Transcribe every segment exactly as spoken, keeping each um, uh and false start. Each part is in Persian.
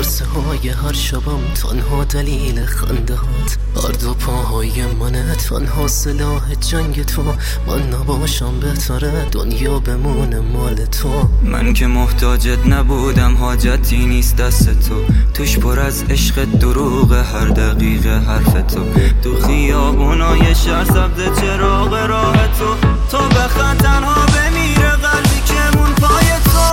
پرسه های هر شبم تنها دلیل خنده هات. هر دو پاهای منه تنها سلاح جنگ تو. من نباشم بهتره دنیا بمونه مال تو. من که محتاجت نبودم حاجتی نیست دست تو. توش پر از عشق دروغ هر دقیقه حرف تو. تو خیابونای شهر سبز چراغ راه تو. تو بخند تنها بمیره قلبی که مون پای تو.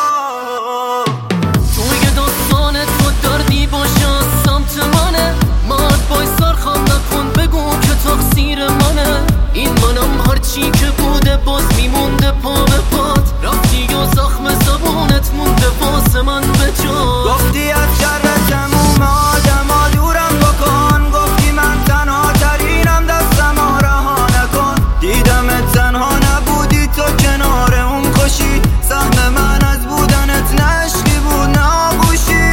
توی داستان تو دردی باشه از سمت منه. مرد بایستار خم نکن بگو که تقصیر منه. این منم هرچی که بوده باز میمونده پا به پات. رفتی و زخم زبونت مونده واسه من به جا. گفتی از شر تموم آدما دورم بکن. گفتی من تنها ترینم دستم ها رها نکن. دیدم تنها نبودی تو کنار اون خوشی. سهم من از بودنت نه عشقی بود نه آغوشی.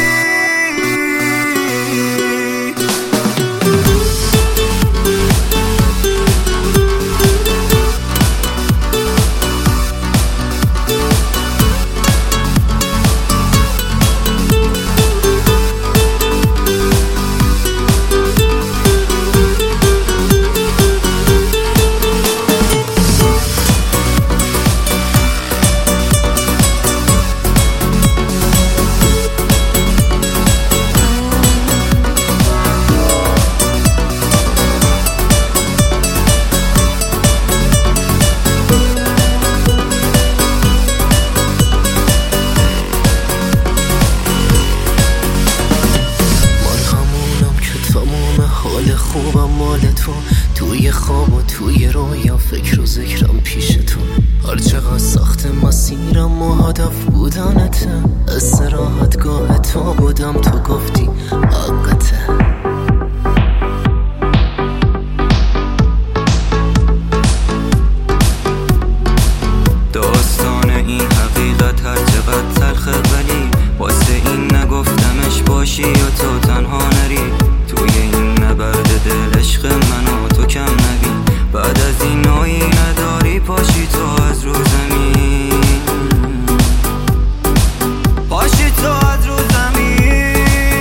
حال خوبم مال تو. توی خواب و توی رویا فکر و ذکرم پیش تو. هر چقدر سخت مسیرم و هدف بودنته. استراحتگاه تو بودم تو گفتی حقته. داستان این حقیقت هر چقدر تلخه ولی واسه این نگفتمش باشی و تو تنها نری. توی این نبرد دل عشق من و تو کم نبین. بعد از این نوعی نداری پاشی تو از رو زمین. پاشی تو از رو زمین.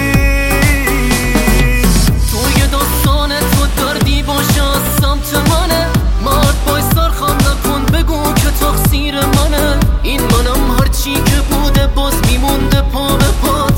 توی داستان تو دردی باشه از سمت منه. مرد بایستار خم نکن بگو که تقصیر منه. این منم هرچی که بوده باز میمونده پا به پا.